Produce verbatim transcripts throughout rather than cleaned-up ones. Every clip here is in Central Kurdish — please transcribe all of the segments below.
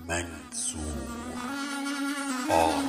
منصور آه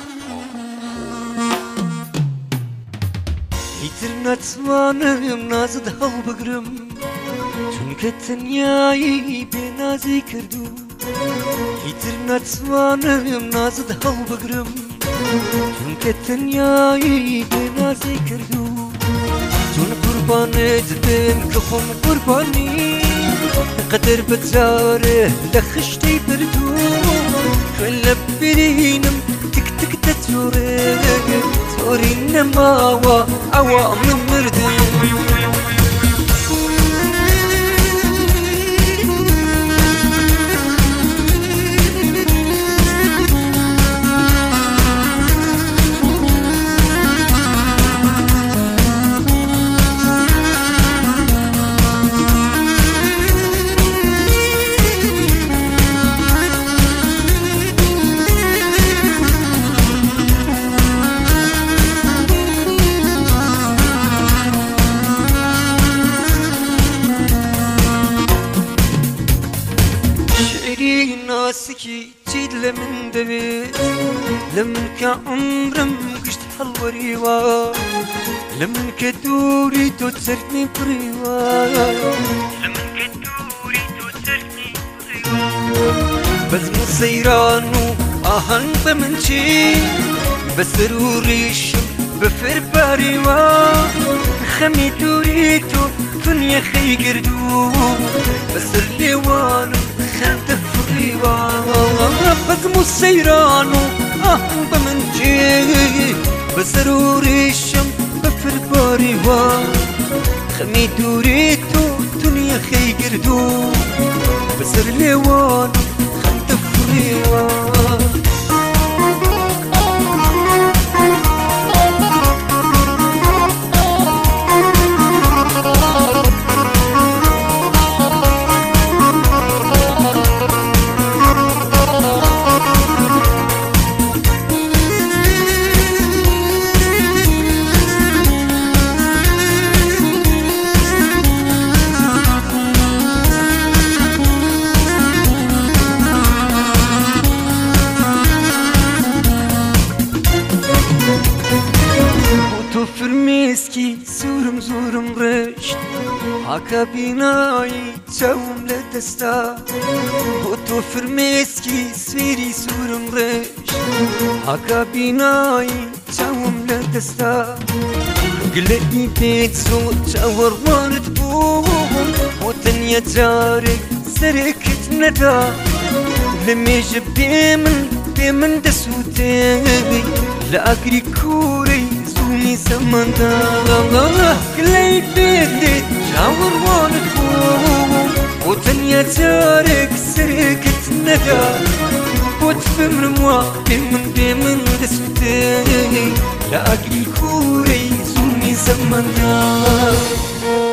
هیتر نتوانم نازت هەڵ بگرم چونکە تەنیایی بێنازی کردو هیتر نتوانم نازت هەڵ بگرم چونکە تەنیایی بێنازی کردو چون قوربانت بێم کە خۆم قوربانی قەدەر بەجارێ لە خشتەی بردو خوێن لە برینم تک تک دەجۆڕێ تۆری نەماوە ئەوە من مردم ناسكي تيد لمن دبيت لمن كعمرم قشت حلوريوا لمن كدوري توترتني بريوا لمن كدوري توترتني بريوا بزمو سيرانو آهن بمنشي بسروريش بفر باريوا خمي دوريتو دنيا خي قردو بسر ليوانو خلت بزمو السيرانو أهم بمنجي بسروري الشم بفر باريوا خمي دوريتو دنيا خي قردو بسر ليوانو خلت فريوا فرميسكي سورم زورم رشت هاكا بيناي تشاوم لدستا بوتو فرميسكي سفيري سورم رشت هاكا بيناي تشاوم لدستا قلقني بيت صوت شاور وارد بوم وتنيا جارك سركت ندى لمي جب بيمن بيمن دسوتي لا أقري كوري زومي سمندا قلقني بيت شاور وارد بوم وتنيا جارك سركت ندى وتفهم رموا بيمن بيمن دسوتي لا أقري كوري زومي سمندا